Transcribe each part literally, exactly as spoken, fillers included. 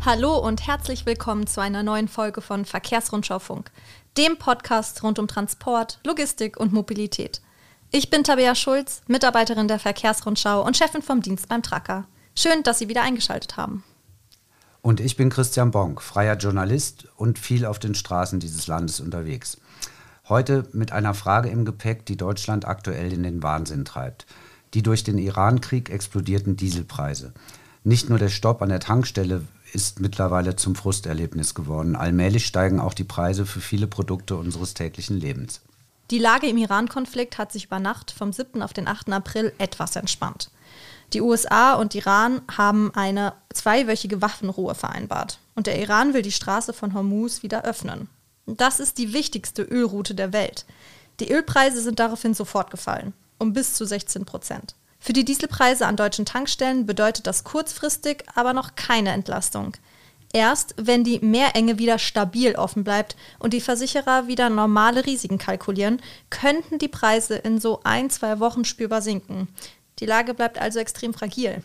Hallo und herzlich willkommen zu einer neuen Folge von Verkehrsrundschau Funk, dem Podcast rund um Transport, Logistik und Mobilität. Ich bin Tabea Schulz, Mitarbeiterin der Verkehrsrundschau und Chefin vom Dienst beim Tracker. Schön, dass Sie wieder eingeschaltet haben. Und ich bin Christian Bonk, freier Journalist und viel auf den Straßen dieses Landes unterwegs. Heute mit einer Frage im Gepäck, die Deutschland aktuell in den Wahnsinn treibt. Die durch den Iran-Krieg explodierten Dieselpreise. Nicht nur der Stopp an der Tankstelle ist mittlerweile zum Frusterlebnis geworden. Allmählich steigen auch die Preise für viele Produkte unseres täglichen Lebens. Die Lage im Iran-Konflikt hat sich über Nacht vom siebten auf den achten April etwas entspannt. Die U S A und Iran haben eine zweiwöchige Waffenruhe vereinbart. Und der Iran will die Straße von Hormuz wieder öffnen. Das ist die wichtigste Ölroute der Welt. Die Ölpreise sind daraufhin sofort gefallen, um bis zu sechzehn Prozent. Für die Dieselpreise an deutschen Tankstellen bedeutet das kurzfristig aber noch keine Entlastung. Erst wenn die Meerenge wieder stabil offen bleibt und die Versicherer wieder normale Risiken kalkulieren, könnten die Preise in so ein, zwei Wochen spürbar sinken. Die Lage bleibt also extrem fragil.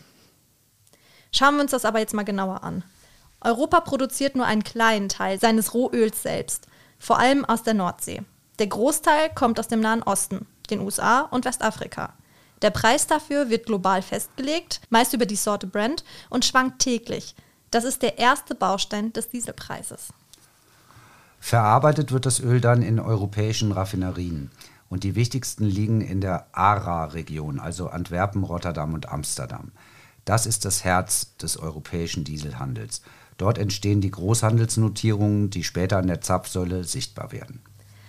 Schauen wir uns das aber jetzt mal genauer an. Europa produziert nur einen kleinen Teil seines Rohöls selbst, vor allem aus der Nordsee. Der Großteil kommt aus dem Nahen Osten, den U S A und Westafrika. Der Preis dafür wird global festgelegt, meist über die Sorte Brent, und schwankt täglich. Das ist der erste Baustein des Dieselpreises. Verarbeitet wird das Öl dann in europäischen Raffinerien. Und die wichtigsten liegen in der A R A-Region, also Antwerpen, Rotterdam und Amsterdam. Das ist das Herz des europäischen Dieselhandels. Dort entstehen die Großhandelsnotierungen, die später an der Zapfsäule sichtbar werden.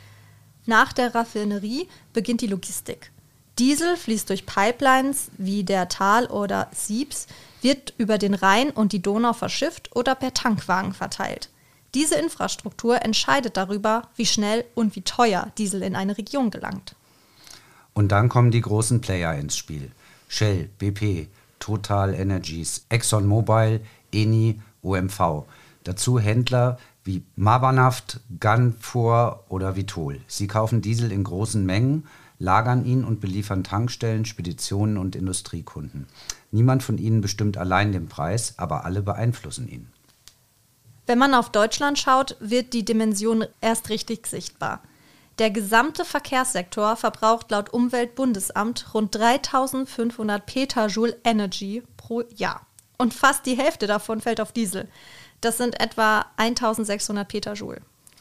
Nach der Raffinerie beginnt die Logistik. Diesel fließt durch Pipelines wie der Tal oder Siebs, wird über den Rhein und die Donau verschifft oder per Tankwagen verteilt. Diese Infrastruktur entscheidet darüber, wie schnell und wie teuer Diesel in eine Region gelangt. Und dann kommen die großen Player ins Spiel. Shell, B P, Total Energies, ExxonMobil, Eni, O M V. Dazu Händler wie Mabanaft, Gunvor oder Vitol. Sie kaufen Diesel in großen Mengen, lagern ihn und beliefern Tankstellen, Speditionen und Industriekunden. Niemand von ihnen bestimmt allein den Preis, aber alle beeinflussen ihn. Wenn man auf Deutschland schaut, wird die Dimension erst richtig sichtbar. Der gesamte Verkehrssektor verbraucht laut Umweltbundesamt rund dreitausendfünfhundert Petajoule Energy pro Jahr. Und fast die Hälfte davon fällt auf Diesel. Das sind etwa eintausendsechshundert Petajoule.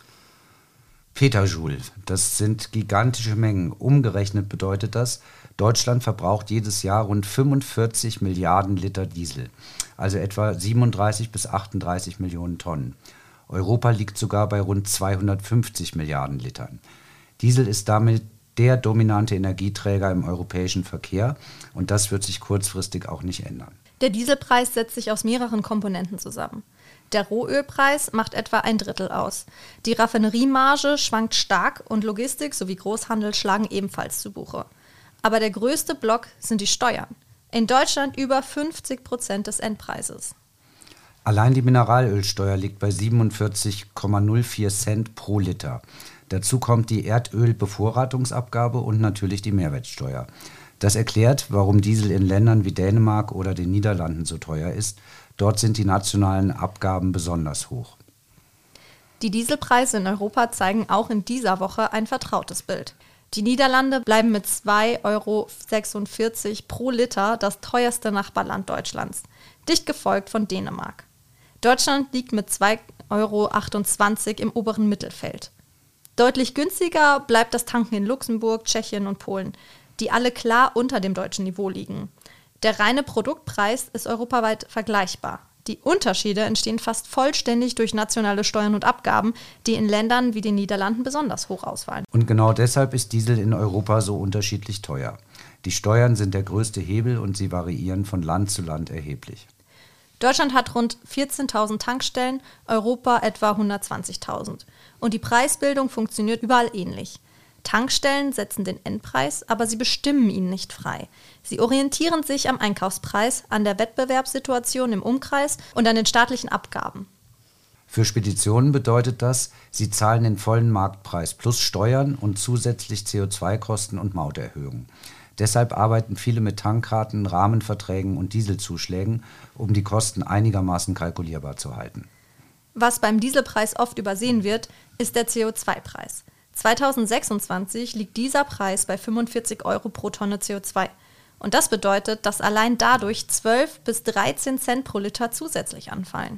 Petajoule, das sind gigantische Mengen. Umgerechnet bedeutet das, Deutschland verbraucht jedes Jahr rund fünfundvierzig Milliarden Liter Diesel, also etwa siebenunddreißig bis achtunddreißig Millionen Tonnen. Europa liegt sogar bei rund zweihundertfünfzig Milliarden Litern. Diesel ist damit der dominante Energieträger im europäischen Verkehr und das wird sich kurzfristig auch nicht ändern. Der Dieselpreis setzt sich aus mehreren Komponenten zusammen. Der Rohölpreis macht etwa ein Drittel aus. Die Raffineriemarge schwankt stark und Logistik sowie Großhandel schlagen ebenfalls zu Buche. Aber der größte Block sind die Steuern. In Deutschland über fünfzig Prozent des Endpreises. Allein die Mineralölsteuer liegt bei siebenundvierzig Komma null vier Cent pro Liter. Dazu kommt die Erdölbevorratungsabgabe und natürlich die Mehrwertsteuer. Das erklärt, warum Diesel in Ländern wie Dänemark oder den Niederlanden so teuer ist. Dort sind die nationalen Abgaben besonders hoch. Die Dieselpreise in Europa zeigen auch in dieser Woche ein vertrautes Bild. Die Niederlande bleiben mit zwei Euro sechsundvierzig pro Liter das teuerste Nachbarland Deutschlands, dicht gefolgt von Dänemark. Deutschland liegt mit zwei Euro achtundzwanzig im oberen Mittelfeld. Deutlich günstiger bleibt das Tanken in Luxemburg, Tschechien und Polen, die alle klar unter dem deutschen Niveau liegen. Der reine Produktpreis ist europaweit vergleichbar. Die Unterschiede entstehen fast vollständig durch nationale Steuern und Abgaben, die in Ländern wie den Niederlanden besonders hoch ausfallen. Und genau deshalb ist Diesel in Europa so unterschiedlich teuer. Die Steuern sind der größte Hebel und sie variieren von Land zu Land erheblich. Deutschland hat rund vierzehntausend Tankstellen, Europa etwa hundertzwanzigtausend. Und die Preisbildung funktioniert überall ähnlich. Tankstellen setzen den Endpreis, aber sie bestimmen ihn nicht frei. Sie orientieren sich am Einkaufspreis, an der Wettbewerbssituation im Umkreis und an den staatlichen Abgaben. Für Speditionen bedeutet das, sie zahlen den vollen Marktpreis plus Steuern und zusätzlich C O zwei Kosten und Mauterhöhungen. Deshalb arbeiten viele mit Tankkarten, Rahmenverträgen und Dieselzuschlägen, um die Kosten einigermaßen kalkulierbar zu halten. Was beim Dieselpreis oft übersehen wird, ist der C O zwei Preis. zweitausendsechsundzwanzig liegt dieser Preis bei fünfundvierzig Euro pro Tonne C O zwei. Und das bedeutet, dass allein dadurch zwölf bis dreizehn Cent pro Liter zusätzlich anfallen.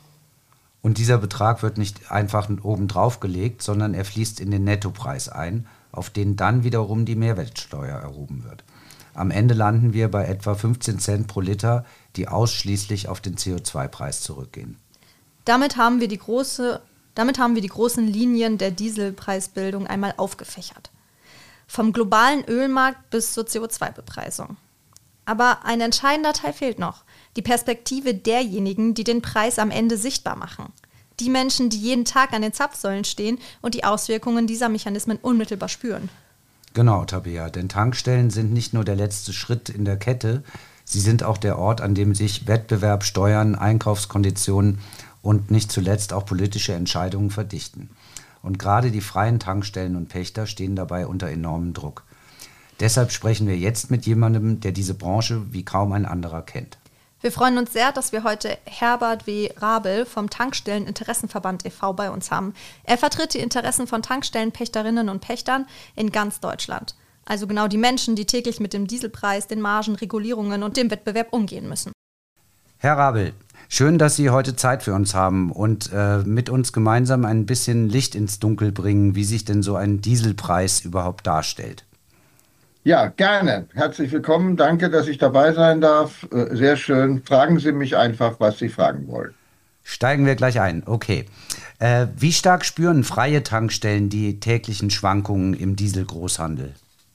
Und dieser Betrag wird nicht einfach obendrauf gelegt, sondern er fließt in den Nettopreis ein, auf den dann wiederum die Mehrwertsteuer erhoben wird. Am Ende landen wir bei etwa fünfzehn Cent pro Liter, die ausschließlich auf den C O zwei Preis zurückgehen. Damit haben wir die große, damit haben wir die großen Linien der Dieselpreisbildung einmal aufgefächert. Vom globalen Ölmarkt bis zur C O zwei Bepreisung. Aber ein entscheidender Teil fehlt noch. Die Perspektive derjenigen, die den Preis am Ende sichtbar machen. Die Menschen, die jeden Tag an den Zapfsäulen stehen und die Auswirkungen dieser Mechanismen unmittelbar spüren. Genau, Tabea, denn Tankstellen sind nicht nur der letzte Schritt in der Kette, sie sind auch der Ort, an dem sich Wettbewerb, Steuern, Einkaufskonditionen und nicht zuletzt auch politische Entscheidungen verdichten. Und gerade die freien Tankstellen und Pächter stehen dabei unter enormem Druck. Deshalb sprechen wir jetzt mit jemandem, der diese Branche wie kaum ein anderer kennt. Wir freuen uns sehr, dass wir heute Herbert W. Rabel vom Tankstellen-Interessenverband e V bei uns haben. Er vertritt die Interessen von Tankstellenpächterinnen und Pächtern in ganz Deutschland. Also genau die Menschen, die täglich mit dem Dieselpreis, den Margen, Regulierungen und dem Wettbewerb umgehen müssen. Herr Rabel, schön, dass Sie heute Zeit für uns haben und äh, mit uns gemeinsam ein bisschen Licht ins Dunkel bringen, wie sich denn so ein Dieselpreis überhaupt darstellt. Ja, gerne. Herzlich willkommen. Danke, dass ich dabei sein darf. Sehr schön. Fragen Sie mich einfach, was Sie fragen wollen. Steigen wir gleich ein. Okay. Äh, wie stark spüren freie Tankstellen die täglichen Schwankungen im Dieselgroßhandel?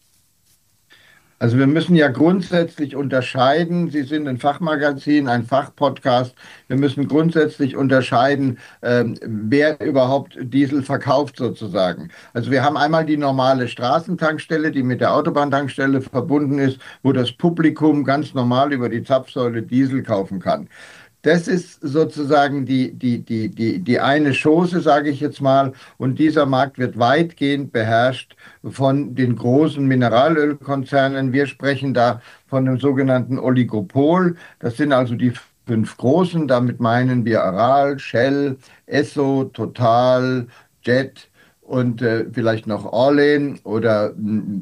Also wir müssen ja grundsätzlich unterscheiden, Sie sind ein Fachmagazin, ein Fachpodcast, wir müssen grundsätzlich unterscheiden, ähm, wer überhaupt Diesel verkauft sozusagen. Also wir haben einmal die normale Straßentankstelle, die mit der Autobahntankstelle verbunden ist, wo das Publikum ganz normal über die Zapfsäule Diesel kaufen kann. Das ist sozusagen die, die, die, die, die eine Chose, sage ich jetzt mal. Und dieser Markt wird weitgehend beherrscht von den großen Mineralölkonzernen. Wir sprechen da von dem sogenannten Oligopol. Das sind also die fünf großen. Damit meinen wir Aral, Shell, Esso, Total, Jet und äh, vielleicht noch Orlen oder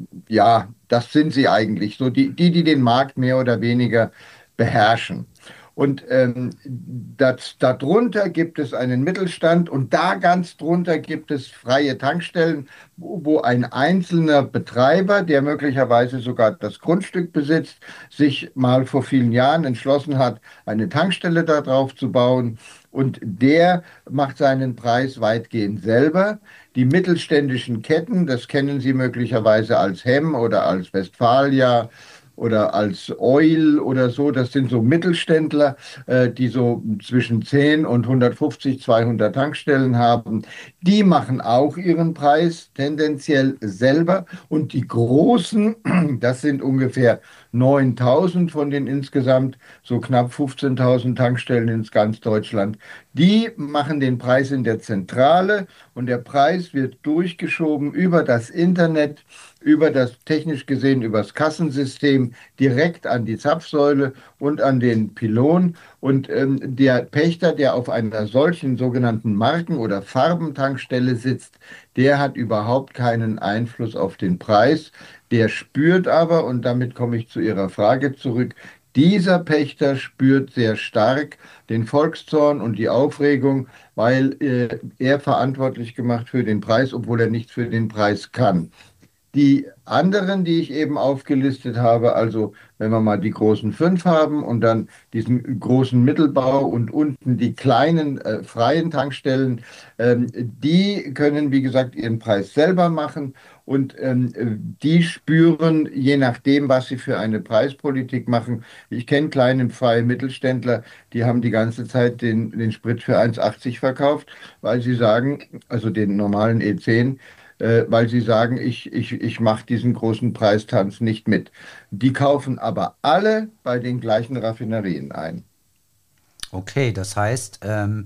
ja, das sind sie eigentlich. So die, die, die den Markt mehr oder weniger beherrschen. Und ähm, das, darunter gibt es einen Mittelstand und da ganz drunter gibt es freie Tankstellen, wo, wo ein einzelner Betreiber, der möglicherweise sogar das Grundstück besitzt, sich mal vor vielen Jahren entschlossen hat, eine Tankstelle da drauf zu bauen. Und der macht seinen Preis weitgehend selber. Die mittelständischen Ketten, das kennen Sie möglicherweise als Hemm oder als Westfalia oder als Oil oder so, das sind so Mittelständler, äh, die so zwischen zehn und hundertfünfzig, zweihundert Tankstellen haben. Die machen auch ihren Preis tendenziell selber und die großen, das sind ungefähr neuntausend von den insgesamt so knapp fünfzehntausend Tankstellen in ganz Deutschland, die machen den Preis in der Zentrale und der Preis wird durchgeschoben über das Internet, über das, technisch gesehen, über das Kassensystem direkt an die Zapfsäule und an den Pylon. Und ähm, der Pächter, der auf einer solchen sogenannten Marken- oder Farbentankstelle sitzt, der hat überhaupt keinen Einfluss auf den Preis. Der spürt aber, und damit komme ich zu Ihrer Frage zurück, dieser Pächter spürt sehr stark den Volkszorn und die Aufregung, weil äh, er verantwortlich gemacht für den Preis, obwohl er nichts für den Preis kann. Die anderen, die ich eben aufgelistet habe, also wenn wir mal die großen fünf haben und dann diesen großen Mittelbau und unten die kleinen äh, freien Tankstellen, ähm, die können, wie gesagt, ihren Preis selber machen und ähm, die spüren, je nachdem, was sie für eine Preispolitik machen. Ich kenne kleine freie Mittelständler, die haben die ganze Zeit den, den Sprit für eins achtzig verkauft, weil sie sagen, also den normalen E zehn, weil sie sagen, ich, ich, ich mache diesen großen Preistanz nicht mit. Die kaufen aber alle bei den gleichen Raffinerien ein. Okay, das heißt, ähm,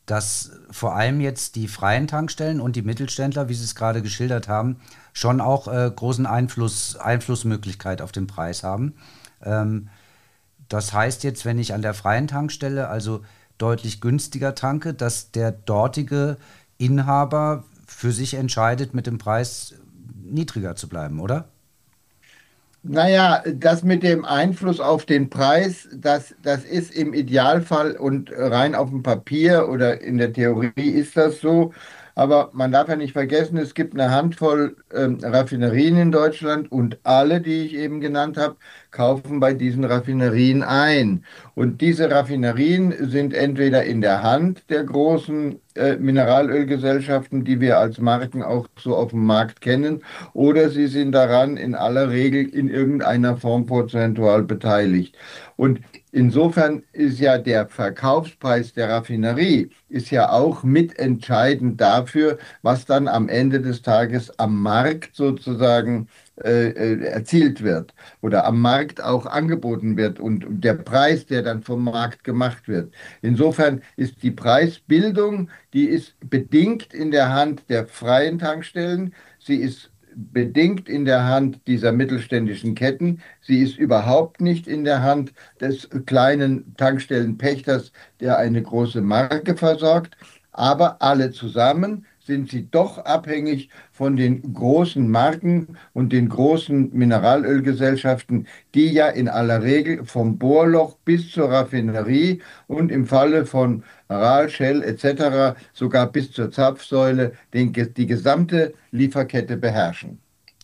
dass vor allem jetzt die freien Tankstellen und die Mittelständler, wie Sie es gerade geschildert haben, schon auch äh, großen Einfluss, Einflussmöglichkeit auf den Preis haben. Ähm, das heißt jetzt, wenn ich an der freien Tankstelle also deutlich günstiger tanke, dass der dortige Inhaber für sich entscheidet, mit dem Preis niedriger zu bleiben, oder? Naja, das mit dem Einfluss auf den Preis, das, das ist im Idealfall und rein auf dem Papier oder in der Theorie ist das so. Aber man darf ja nicht vergessen, es gibt eine Handvoll ähm, Raffinerien in Deutschland und alle, die ich eben genannt habe, kaufen bei diesen Raffinerien ein. Und diese Raffinerien sind entweder in der Hand der großen äh, Mineralölgesellschaften, die wir als Marken auch so auf dem Markt kennen, oder sie sind daran in aller Regel in irgendeiner Form prozentual beteiligt. Und insofern ist ja der Verkaufspreis der Raffinerie ist ja auch mitentscheidend dafür, was dann am Ende des Tages am Markt sozusagen äh, äh, erzielt wird oder am Markt auch angeboten wird und der Preis, der dann vom Markt gemacht wird. Insofern ist die Preisbildung, die ist bedingt in der Hand der freien Tankstellen. Sie ist bedingt in der Hand dieser mittelständischen Ketten. Sie ist überhaupt nicht in der Hand des kleinen Tankstellenpächters, der eine große Marke versorgt. Aber alle zusammen sind sie doch abhängig von den großen Marken und den großen Mineralölgesellschaften, die ja in aller Regel vom Bohrloch bis zur Raffinerie und im Falle von Aral, Shell et cetera sogar bis zur Zapfsäule den, die gesamte Lieferkette beherrschen.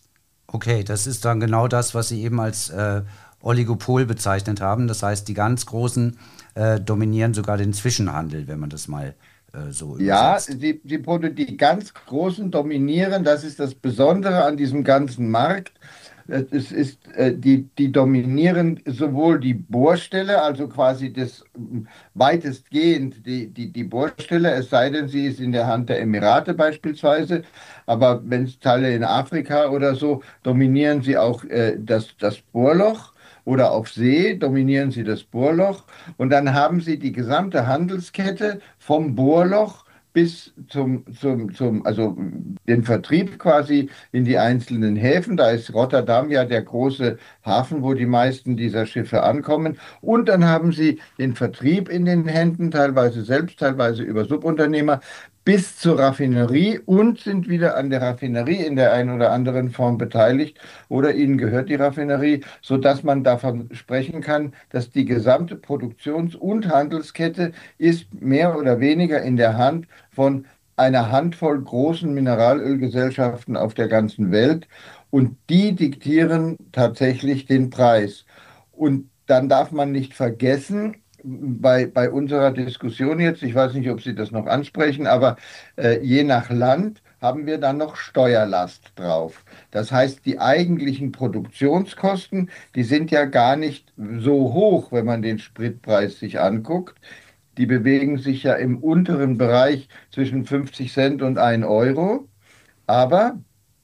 Okay, das ist dann genau das, was Sie eben als äh, Oligopol bezeichnet haben. Das heißt, die ganz Großen äh, dominieren sogar den Zwischenhandel, wenn man das mal äh, so Ja, übersetzt. sie, sie, produ- die ganz Großen dominieren, das ist das Besondere an diesem ganzen Markt. Äh, Es ist, äh, die, die dominieren sowohl die Bohrstelle, also quasi das ähm, weitestgehend die, die, die Bohrstelle, es sei denn, sie ist in der Hand der Emirate beispielsweise. Aber wenn es Teile in Afrika oder so, dominieren sie auch äh, das, das Bohrloch. Oder auf See dominieren sie das Bohrloch. Und dann haben sie die gesamte Handelskette vom Bohrloch bis zum, zum, zum, also den Vertrieb quasi in die einzelnen Häfen. Da ist Rotterdam ja der große Hafen, wo die meisten dieser Schiffe ankommen. Und dann haben sie den Vertrieb in den Händen, teilweise selbst, teilweise über Subunternehmer, bis zur Raffinerie und sind wieder an der Raffinerie in der einen oder anderen Form beteiligt oder ihnen gehört die Raffinerie, sodass man davon sprechen kann, dass die gesamte Produktions- und Handelskette ist mehr oder weniger in der Hand von einer Handvoll großen Mineralölgesellschaften auf der ganzen Welt und die diktieren tatsächlich den Preis. Und dann darf man nicht vergessen, bei, bei unserer Diskussion jetzt, ich weiß nicht, ob Sie das noch ansprechen, aber äh, je nach Land haben wir dann noch Steuerlast drauf. Das heißt, die eigentlichen Produktionskosten, die sind ja gar nicht so hoch, wenn man den Spritpreis sich anguckt. Die bewegen sich ja im unteren Bereich zwischen fünfzig Cent und ein Euro. Aber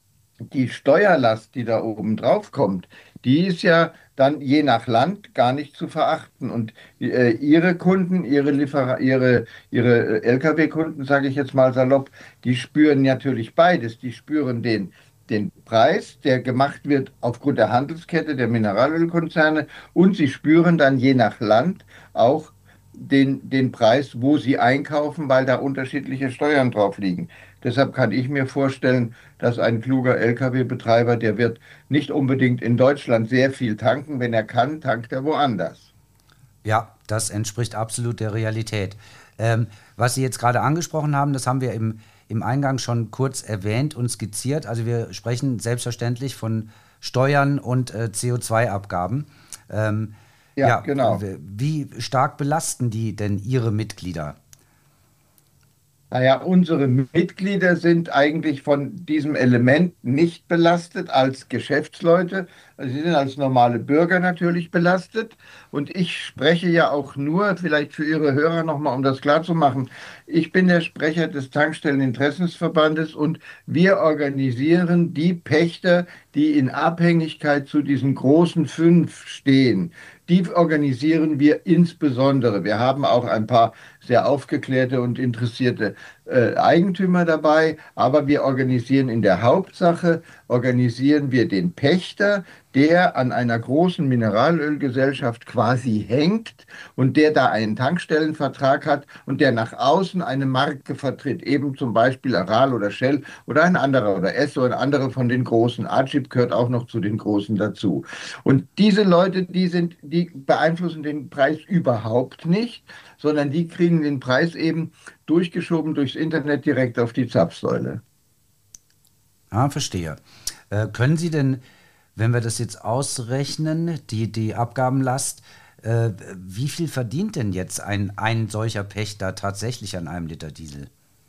die Steuerlast, die da oben drauf kommt, die ist ja dann je nach Land gar nicht zu verachten. Und äh, Ihre Kunden, Ihre Liefer Ihre, Ihre L K W-Kunden, sage ich jetzt mal salopp, die spüren natürlich beides. Die spüren den, den Preis, der gemacht wird aufgrund der Handelskette der Mineralölkonzerne und sie spüren dann je nach Land auch den, den Preis, wo sie einkaufen, weil da unterschiedliche Steuern drauf liegen. Deshalb kann ich mir vorstellen, dass ein kluger L K W-Betreiber, der wird nicht unbedingt in Deutschland sehr viel tanken. Wenn er kann, tankt er woanders. Ja, das entspricht absolut der Realität. Ähm, was Sie jetzt gerade angesprochen haben, das haben wir im, im Eingang schon kurz erwähnt und skizziert. Also wir sprechen selbstverständlich von Steuern und äh, C O zwei Abgaben. Ähm, Ja, ja, genau. wie stark belasten die denn Ihre Mitglieder? Naja, unsere Mitglieder sind eigentlich von diesem Element nicht belastet als Geschäftsleute. Also sie sind als normale Bürger natürlich belastet. Und ich spreche ja auch nur, vielleicht für Ihre Hörer nochmal, um das klarzumachen, ich bin der Sprecher des Tankstelleninteressensverbandes und wir organisieren die Pächter, die in Abhängigkeit zu diesen großen fünf stehen, die organisieren wir insbesondere. Wir haben auch ein paar sehr aufgeklärte und interessierte äh, Eigentümer dabei, aber wir organisieren in der Hauptsache, organisieren wir den Pächter, der an einer großen Mineralölgesellschaft quasi hängt und der da einen Tankstellenvertrag hat und der nach außen eine Marke vertritt, eben zum Beispiel Aral oder Shell oder ein anderer oder Esso, ein anderer von den Großen. Agip gehört auch noch zu den Großen dazu. Und diese Leute, die sind, die beeinflussen den Preis überhaupt nicht, sondern die kriegen den Preis eben durchgeschoben durchs Internet direkt auf die Zapfsäule. Ah, verstehe. Äh, können Sie denn, wenn wir das jetzt ausrechnen, die, die Abgabenlast, äh, wie viel verdient denn jetzt ein, ein solcher Pächter tatsächlich an einem Liter Diesel?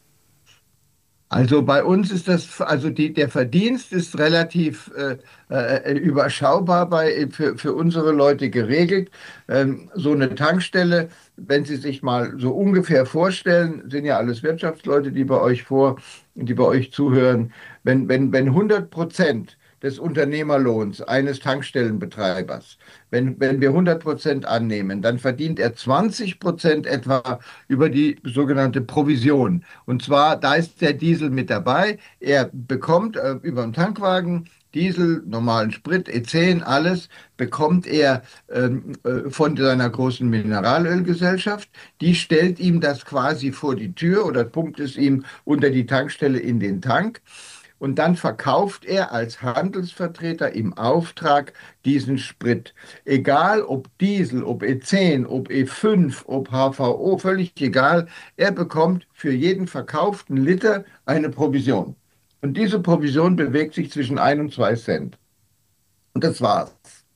Also bei uns ist das, also die, der Verdienst ist relativ äh, äh, überschaubar bei, für, für unsere Leute geregelt. Ähm, so eine Tankstelle, wenn Sie sich mal so ungefähr vorstellen, sind ja alles Wirtschaftsleute, die bei euch vor, die bei euch zuhören, wenn, wenn, wenn hundert Prozent des Unternehmerlohns eines Tankstellenbetreibers, wenn, wenn wir hundert Prozent annehmen, dann verdient er zwanzig Prozent etwa über die sogenannte Provision. Und zwar, da ist der Diesel mit dabei. Er bekommt äh, über den Tankwagen Diesel, normalen Sprit, E zehn, alles bekommt er ähm, äh, von seiner großen Mineralölgesellschaft. Die stellt ihm das quasi vor die Tür oder pumpt es ihm unter die Tankstelle in den Tank. Und dann verkauft er als Handelsvertreter im Auftrag diesen Sprit. Egal ob Diesel, ob E zehn, ob E fünf, ob H V O, völlig egal. Er bekommt für jeden verkauften Liter eine Provision. Und diese Provision bewegt sich zwischen ein und zwei Cent. Und das war's.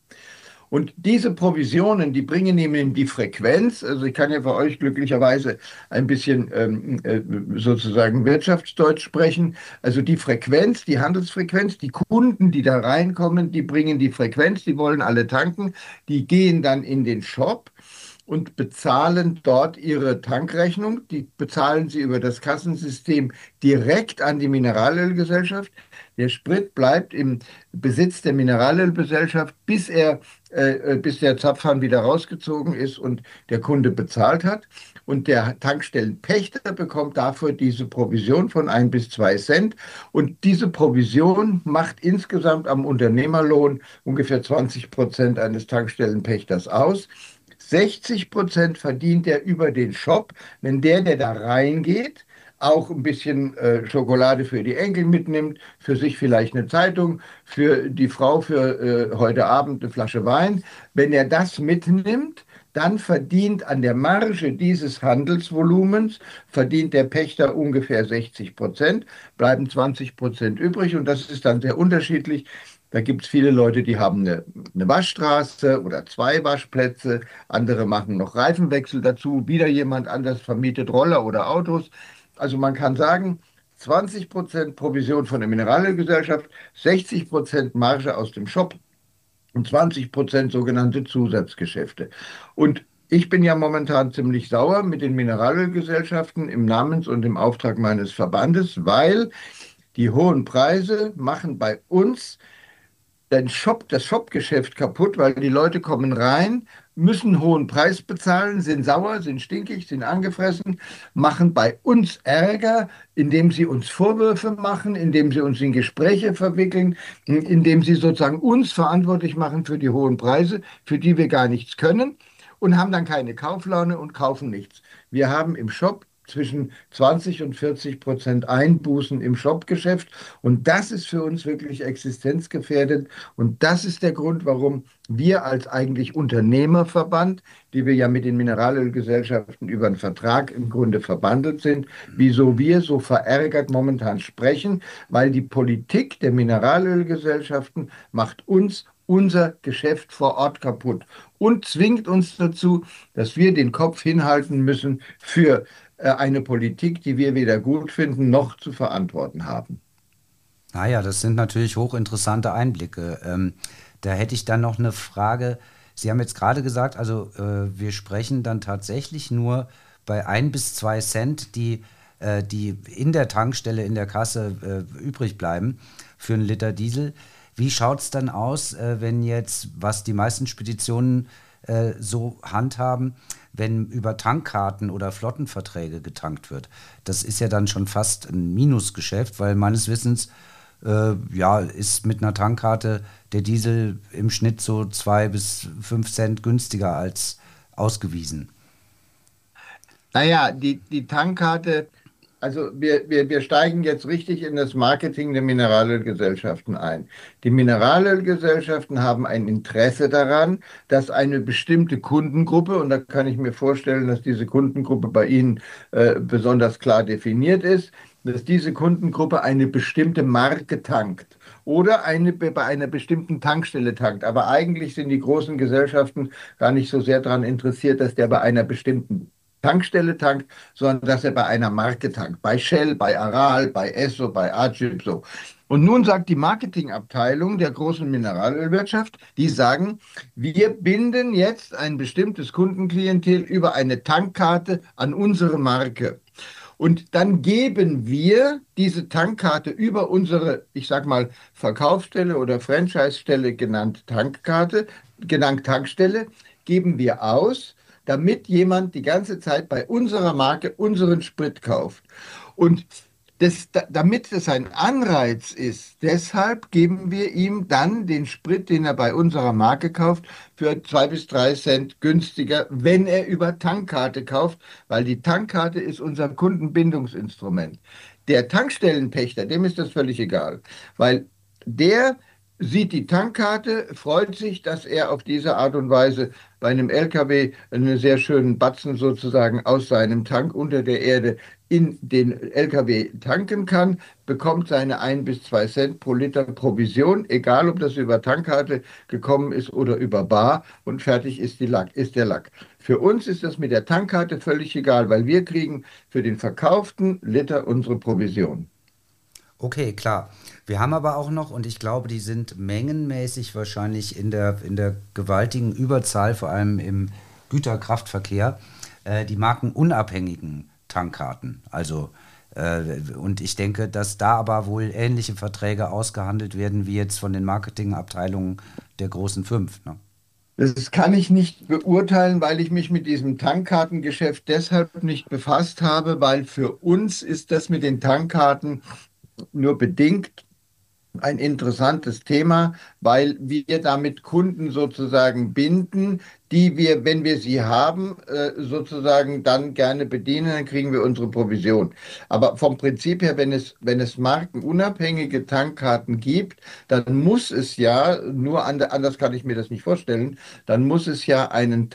Und diese Provisionen, die bringen ihm die Frequenz, also ich kann ja für euch glücklicherweise ein bisschen ähm, äh, sozusagen Wirtschaftsdeutsch sprechen, also die Frequenz, die Handelsfrequenz, die Kunden, die da reinkommen, die bringen die Frequenz, die wollen alle tanken, die gehen dann in den Shop und bezahlen dort ihre Tankrechnung, die bezahlen sie über das Kassensystem direkt an die Mineralölgesellschaft. Der Sprit bleibt im Besitz der Mineralölgesellschaft, bis er, äh, bis der Zapfhahn wieder rausgezogen ist und der Kunde bezahlt hat. Und der Tankstellenpächter bekommt dafür diese Provision von ein bis zwei Cent. Und diese Provision macht insgesamt am Unternehmerlohn ungefähr zwanzig Prozent eines Tankstellenpächters aus. sechzig Prozent verdient er über den Shop, wenn der, der da reingeht, auch ein bisschen äh, Schokolade für die Enkel mitnimmt, für sich vielleicht eine Zeitung, für die Frau für äh, heute Abend eine Flasche Wein. Wenn er das mitnimmt, dann verdient an der Marge dieses Handelsvolumens, verdient der Pächter ungefähr sechzig Prozent, bleiben zwanzig Prozent übrig und das ist dann sehr unterschiedlich. Da gibt es viele Leute, die haben eine, eine Waschstraße oder zwei Waschplätze, andere machen noch Reifenwechsel dazu, wieder jemand anders vermietet Roller oder Autos. Also man kann sagen, zwanzig Prozent Provision von der Mineralölgesellschaft, sechzig Prozent Marge aus dem Shop und zwanzig Prozent sogenannte Zusatzgeschäfte. Und ich bin ja momentan ziemlich sauer mit den Mineralölgesellschaften im Namens- und im Auftrag meines Verbandes, weil die hohen Preise machen bei uns den Shop, das Shopgeschäft kaputt, weil die Leute kommen rein, müssen einen hohen Preis bezahlen, sind sauer, sind stinkig, sind angefressen, machen bei uns Ärger, indem sie uns Vorwürfe machen, indem sie uns in Gespräche verwickeln, indem sie sozusagen uns verantwortlich machen für die hohen Preise, für die wir gar nichts können und haben dann keine Kauflaune und kaufen nichts. Wir haben im Shop zwischen zwanzig und vierzig Prozent Einbußen im Shopgeschäft. Und das ist für uns wirklich existenzgefährdend. Und das ist der Grund, warum wir als eigentlich Unternehmerverband, die wir ja mit den Mineralölgesellschaften über einen Vertrag im Grunde verbandelt sind, wieso wir so verärgert momentan sprechen, weil die Politik der Mineralölgesellschaften macht uns unser Geschäft vor Ort kaputt und zwingt uns dazu, dass wir den Kopf hinhalten müssen für eine Politik, die wir weder gut finden noch zu verantworten haben. Naja, das sind natürlich hochinteressante Einblicke. Ähm, da hätte ich dann noch eine Frage. Sie haben jetzt gerade gesagt, also äh, wir sprechen dann tatsächlich nur bei ein bis zwei Cent, die, äh, die in der Tankstelle, in der Kasse äh, übrig bleiben für einen Liter Diesel. Wie schaut es dann aus, äh, wenn jetzt, was die meisten Speditionen äh, so handhaben, wenn über Tankkarten oder Flottenverträge getankt wird? Das ist ja dann schon fast ein Minusgeschäft, weil meines Wissens äh, ja, ist mit einer Tankkarte der Diesel im Schnitt so zwei bis fünf Cent günstiger als ausgewiesen. Naja, die, die Tankkarte, also wir, wir, wir steigen jetzt richtig in das Marketing der Mineralölgesellschaften ein. Die Mineralölgesellschaften haben ein Interesse daran, dass eine bestimmte Kundengruppe, und da kann ich mir vorstellen, dass diese Kundengruppe bei Ihnen äh, besonders klar definiert ist, dass diese Kundengruppe eine bestimmte Marke tankt oder eine, bei einer bestimmten Tankstelle tankt. Aber eigentlich sind die großen Gesellschaften gar nicht so sehr daran interessiert, dass der bei einer bestimmten Tankstelle tankt, sondern dass er bei einer Marke tankt. Bei Shell, bei Aral, bei Esso, bei Agip, so. Und nun sagt die Marketingabteilung der großen Mineralölwirtschaft, die sagen, wir binden jetzt ein bestimmtes Kundenklientel über eine Tankkarte an unsere Marke. Und dann geben wir diese Tankkarte über unsere, ich sag mal, Verkaufsstelle oder Franchise-Stelle genannt Tankkarte, genannt Tankstelle, geben wir aus, damit jemand die ganze Zeit bei unserer Marke unseren Sprit kauft. Und das, damit es ein Anreiz ist, deshalb geben wir ihm dann den Sprit, den er bei unserer Marke kauft, für zwei bis drei Cent günstiger, wenn er über Tankkarte kauft, weil die Tankkarte ist unser Kundenbindungsinstrument. Der Tankstellenpächter, dem ist das völlig egal, weil der sieht die Tankkarte, freut sich, dass er auf diese Art und Weise bei einem L K W einen sehr schönen Batzen sozusagen aus seinem Tank unter der Erde in den L K W tanken kann, bekommt seine ein bis zwei Cent pro Liter Provision, egal ob das über Tankkarte gekommen ist oder über Bar, und fertig ist, die Lack, ist der Lack. Für uns ist das mit der Tankkarte völlig egal, weil wir kriegen für den verkauften Liter unsere Provision. Okay, klar. Wir haben aber auch noch, und ich glaube, die sind mengenmäßig wahrscheinlich in der, in der gewaltigen Überzahl, vor allem im Güterkraftverkehr, äh, die markenunabhängigen Tankkarten. Also, äh, und ich denke, dass da aber wohl ähnliche Verträge ausgehandelt werden, wie jetzt von den Marketingabteilungen der großen fünf, ne? Das kann ich nicht beurteilen, weil ich mich mit diesem Tankkartengeschäft deshalb nicht befasst habe, weil für uns ist das mit den Tankkarten nur bedingt ein interessantes Thema, weil wir damit Kunden sozusagen binden, die wir, wenn wir sie haben, sozusagen dann gerne bedienen, dann kriegen wir unsere Provision. Aber vom Prinzip her, wenn es, wenn es markenunabhängige Tankkarten gibt, dann muss es ja, nur anders kann ich mir das nicht vorstellen, dann muss es ja einen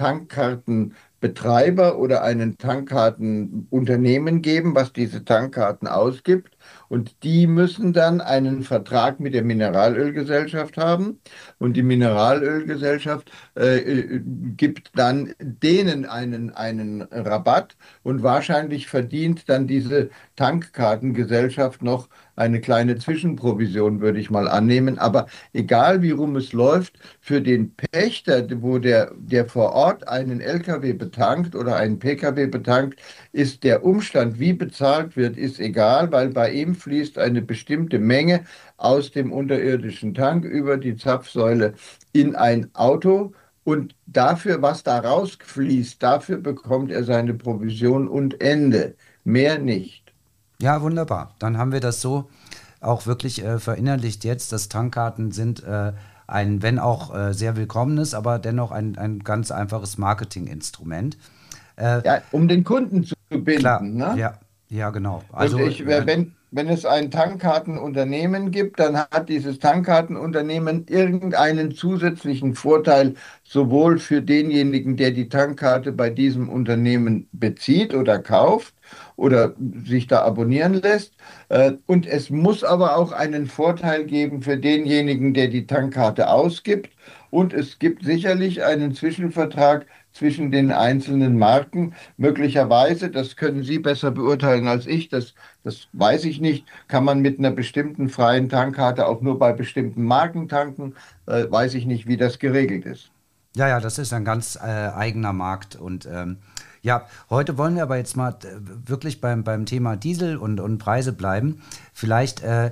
Tankkartenbetreiber oder einen Tankkartenunternehmen geben, was diese Tankkarten ausgibt. Und die müssen dann einen Vertrag mit der Mineralölgesellschaft haben. Und die Mineralölgesellschaft äh, gibt dann denen einen, einen Rabatt. Und wahrscheinlich verdient dann diese Tankkartengesellschaft noch eine kleine Zwischenprovision, würde ich mal annehmen. Aber egal, wie rum es läuft, für den Pächter, wo der, der vor Ort einen L K W betankt oder einen P K W betankt, ist der Umstand, wie bezahlt wird, ist egal, weil bei ihm fließt eine bestimmte Menge aus dem unterirdischen Tank über die Zapfsäule in ein Auto. Und dafür, was da rausfließt, dafür bekommt er seine Provision und Ende. Mehr nicht. Ja, wunderbar. Dann haben wir das so auch wirklich äh, verinnerlicht jetzt, dass Tankkarten sind äh, ein, wenn auch äh, sehr willkommenes, aber dennoch ein, ein ganz einfaches Marketinginstrument. Äh, ja, um den Kunden zu binden. Klar, ne? ja, ja, genau. Also, Und ich, wenn, wenn es ein Tankkartenunternehmen gibt, dann hat dieses Tankkartenunternehmen irgendeinen zusätzlichen Vorteil, sowohl für denjenigen, der die Tankkarte bei diesem Unternehmen bezieht oder kauft, oder sich da abonnieren lässt. Und es muss aber auch einen Vorteil geben für denjenigen, der die Tankkarte ausgibt. Und es gibt sicherlich einen Zwischenvertrag zwischen den einzelnen Marken. Möglicherweise, das können Sie besser beurteilen als ich, das, das weiß ich nicht, kann man mit einer bestimmten freien Tankkarte auch nur bei bestimmten Marken tanken. Äh, weiß ich nicht, wie das geregelt ist. Ja, ja, das ist ein ganz äh, eigener Markt. Und ähm, ja, heute wollen wir aber jetzt mal äh, wirklich beim, beim Thema Diesel und, und Preise bleiben. Vielleicht äh,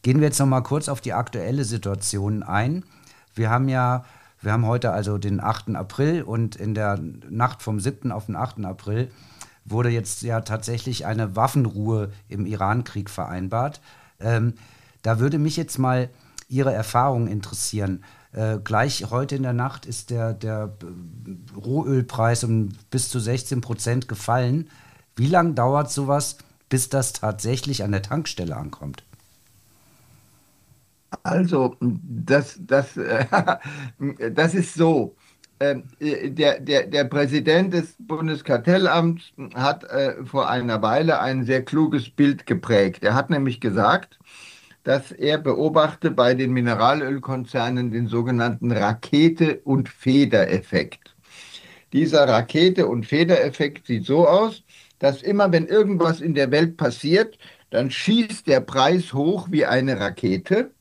Gehen wir jetzt noch mal kurz auf die aktuelle Situation ein. Wir haben ja, wir haben heute also den achten April und in der Nacht vom siebten auf den achten April wurde jetzt ja tatsächlich eine Waffenruhe im Iran-Krieg vereinbart. Ähm, da würde mich jetzt mal Ihre Erfahrung interessieren. Äh, gleich heute in der Nacht ist der, der Rohölpreis um bis zu sechzehn Prozent gefallen. Wie lange dauert sowas, bis das tatsächlich an der Tankstelle ankommt? Also, das, das, äh, das ist so. Ähm, äh, Der, der, der Präsident des Bundeskartellamts hat äh, vor einer Weile ein sehr kluges Bild geprägt. Er hat nämlich gesagt, dass er beobachte bei den Mineralölkonzernen den sogenannten Rakete- und Federeffekt. Dieser Rakete- und Federeffekt sieht so aus, dass immer wenn irgendwas in der Welt passiert, dann schießt der Preis hoch wie eine Rakete.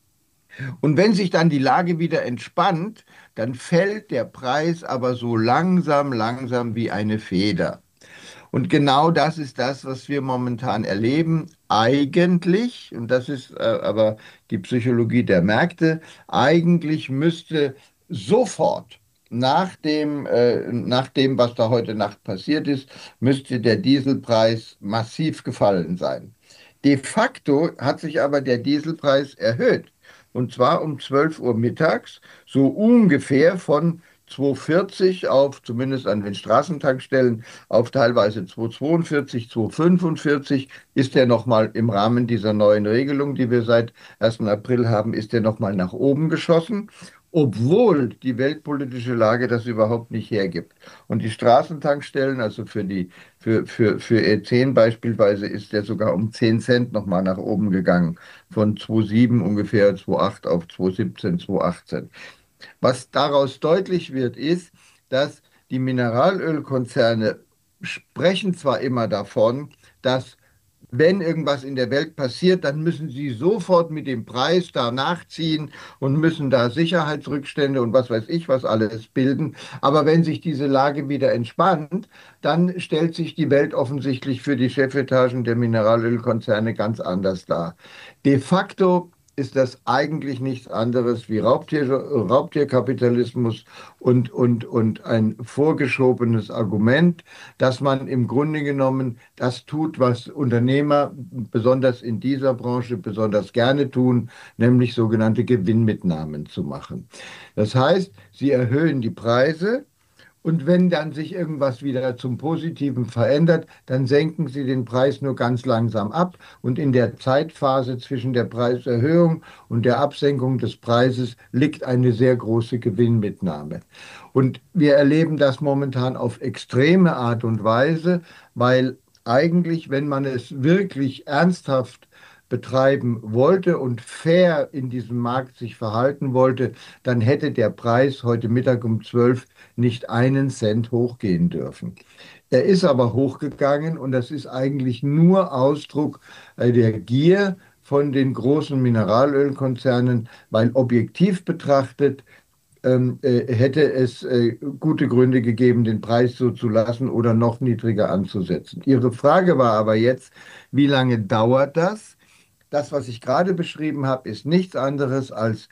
Und wenn sich dann die Lage wieder entspannt, dann fällt der Preis aber so langsam, langsam wie eine Feder. Und genau das ist das, was wir momentan erleben. Eigentlich, und das ist äh, aber die Psychologie der Märkte, eigentlich müsste sofort nach dem, äh, nach dem, was da heute Nacht passiert ist, müsste der Dieselpreis massiv gefallen sein. De facto hat sich aber der Dieselpreis erhöht. Und zwar um zwölf Uhr mittags, so ungefähr von zwei Euro vierzig auf, zumindest an den Straßentankstellen, auf teilweise zwei Euro zweiundvierzig, zwei Euro fünfundvierzig, ist der nochmal im Rahmen dieser neuen Regelung, die wir seit ersten April haben, ist der nochmal nach oben geschossen, obwohl die weltpolitische Lage das überhaupt nicht hergibt. Und die Straßentankstellen, also für die, für, für, für E zehn beispielsweise, ist der sogar um zehn Cent nochmal nach oben gegangen, von zwei Komma sieben ungefähr, zwei Komma acht auf zwei Komma siebzehn, zwei Komma achtzehn. Was daraus deutlich wird, ist, dass die Mineralölkonzerne sprechen zwar immer davon, dass wenn irgendwas in der Welt passiert, dann müssen sie sofort mit dem Preis da nachziehen und müssen da Sicherheitsrückstände und was weiß ich was alles bilden. Aber wenn sich diese Lage wieder entspannt, dann stellt sich die Welt offensichtlich für die Chefetagen der Mineralölkonzerne ganz anders dar. De facto ist das eigentlich nichts anderes wie Raubtier, Raubtierkapitalismus und, und, und ein vorgeschobenes Argument, dass man im Grunde genommen das tut, was Unternehmer besonders in dieser Branche besonders gerne tun, nämlich sogenannte Gewinnmitnahmen zu machen. Das heißt, sie erhöhen die Preise. Und wenn dann sich irgendwas wieder zum Positiven verändert, dann senken sie den Preis nur ganz langsam ab. Und in der Zeitphase zwischen der Preiserhöhung und der Absenkung des Preises liegt eine sehr große Gewinnmitnahme. Und wir erleben das momentan auf extreme Art und Weise, weil eigentlich, wenn man es wirklich ernsthaft betreiben wollte und fair in diesem Markt sich verhalten wollte, dann hätte der Preis heute Mittag um zwölf nicht einen Cent hochgehen dürfen. Er ist aber hochgegangen und das ist eigentlich nur Ausdruck äh, der Gier von den großen Mineralölkonzernen, weil objektiv betrachtet ähm, äh, hätte es äh, gute Gründe gegeben, den Preis so zu lassen oder noch niedriger anzusetzen. Ihre Frage war aber jetzt, wie lange dauert das? Das, was ich gerade beschrieben habe, ist nichts anderes als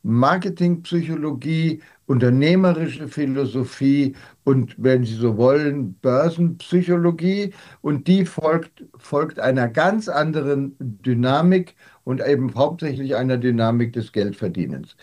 Marketingpsychologie, unternehmerische Philosophie und, wenn Sie so wollen, Börsenpsychologie. Und die folgt, folgt einer ganz anderen Dynamik und eben hauptsächlich einer Dynamik des Geldverdienens.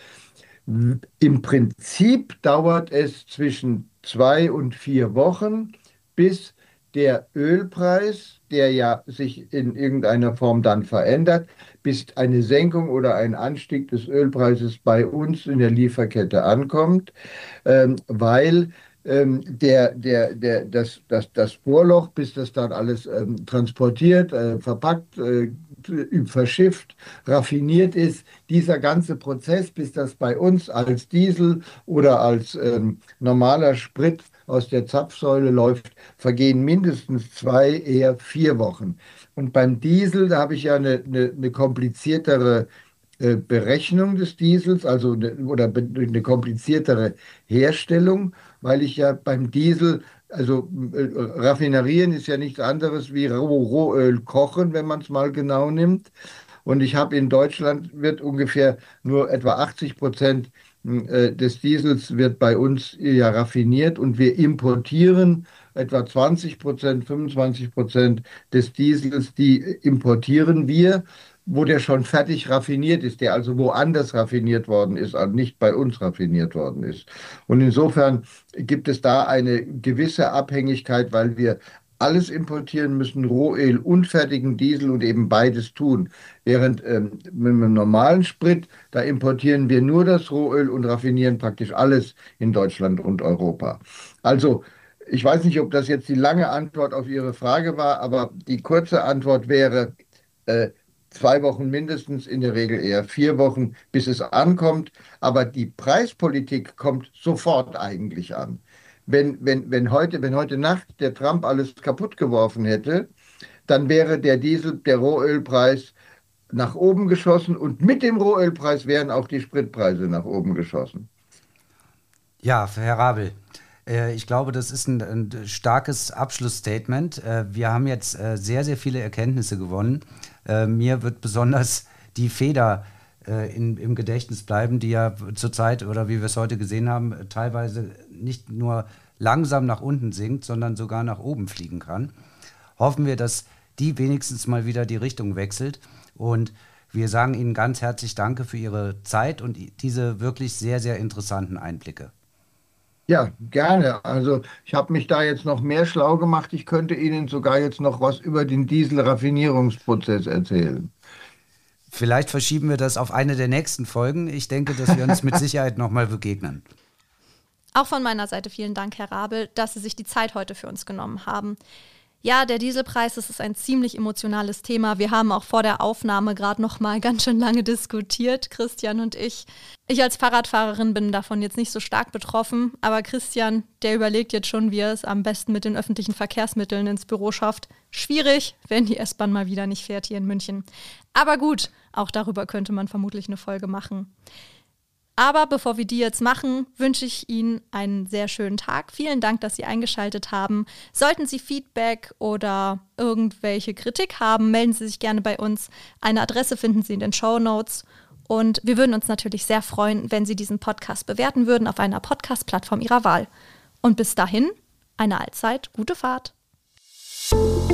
Im Prinzip dauert es zwischen zwei und vier Wochen, bis der Ölpreis, der ja sich in irgendeiner Form dann verändert, bis eine Senkung oder ein Anstieg des Ölpreises bei uns in der Lieferkette ankommt, ähm, weil ähm, der, der, der, das, das, das Bohrloch, bis das dann alles ähm, transportiert, äh, verpackt, äh, verschifft, raffiniert ist, dieser ganze Prozess, bis das bei uns als Diesel oder als ähm, normaler Sprit aus der Zapfsäule läuft, vergehen mindestens zwei, eher vier Wochen. Und beim Diesel, da habe ich ja eine, eine, eine kompliziertere äh, Berechnung des Diesels, also eine, oder be- eine kompliziertere Herstellung, weil ich ja beim Diesel, also äh, raffinerieren ist ja nichts anderes wie Roh Rohöl kochen, wenn man es mal genau nimmt. Und ich habe in Deutschland wird ungefähr nur etwa achtzig Prozent des Diesels wird bei uns ja raffiniert und wir importieren etwa zwanzig Prozent, fünfundzwanzig Prozent des Diesels, die importieren wir, wo der schon fertig raffiniert ist, der also woanders raffiniert worden ist, also nicht bei uns raffiniert worden ist. Und insofern gibt es da eine gewisse Abhängigkeit, weil wir alles importieren müssen, Rohöl und fertigen Diesel und eben beides tun. Während ähm, mit einem normalen Sprit, da importieren wir nur das Rohöl und raffinieren praktisch alles in Deutschland und Europa. Also ich weiß nicht, ob das jetzt die lange Antwort auf Ihre Frage war, aber die kurze Antwort wäre, äh, zwei Wochen mindestens, in der Regel eher vier Wochen, bis es ankommt. Aber die Preispolitik kommt sofort eigentlich an. Wenn, wenn, wenn, heute, wenn heute Nacht der Trump alles kaputt geworfen hätte, dann wäre der Diesel, der Rohölpreis nach oben geschossen und mit dem Rohölpreis wären auch die Spritpreise nach oben geschossen. Ja, Herr Rabel, äh, ich glaube, das ist ein, ein starkes Abschlussstatement. Äh, wir haben jetzt äh, sehr, sehr viele Erkenntnisse gewonnen. Äh, mir wird besonders die Feder äh, in, im Gedächtnis bleiben, die ja zurzeit, oder wie wir es heute gesehen haben, teilweise nicht nur langsam nach unten sinkt, sondern sogar nach oben fliegen kann. Hoffen wir, dass die wenigstens mal wieder die Richtung wechselt. Und wir sagen Ihnen ganz herzlich Danke für Ihre Zeit und diese wirklich sehr, sehr interessanten Einblicke. Ja, gerne. Also ich habe mich da jetzt noch mehr schlau gemacht. Ich könnte Ihnen sogar jetzt noch was über den Dieselraffinierungsprozess erzählen. Vielleicht verschieben wir das auf eine der nächsten Folgen. Ich denke, dass wir uns mit Sicherheit nochmal begegnen. Auch von meiner Seite vielen Dank, Herr Rabel, dass Sie sich die Zeit heute für uns genommen haben. Ja, der Dieselpreis, das ist ein ziemlich emotionales Thema. Wir haben auch vor der Aufnahme gerade noch mal ganz schön lange diskutiert, Christian und ich. Ich als Fahrradfahrerin bin davon jetzt nicht so stark betroffen, aber Christian, der überlegt jetzt schon, wie er es am besten mit den öffentlichen Verkehrsmitteln ins Büro schafft. Schwierig, wenn die S-Bahn mal wieder nicht fährt hier in München. Aber gut, auch darüber könnte man vermutlich eine Folge machen. Aber bevor wir die jetzt machen, wünsche ich Ihnen einen sehr schönen Tag. Vielen Dank, dass Sie eingeschaltet haben. Sollten Sie Feedback oder irgendwelche Kritik haben, melden Sie sich gerne bei uns. Eine Adresse finden Sie in den Shownotes. Und wir würden uns natürlich sehr freuen, wenn Sie diesen Podcast bewerten würden auf einer Podcast-Plattform Ihrer Wahl. Und bis dahin, eine allzeit gute Fahrt.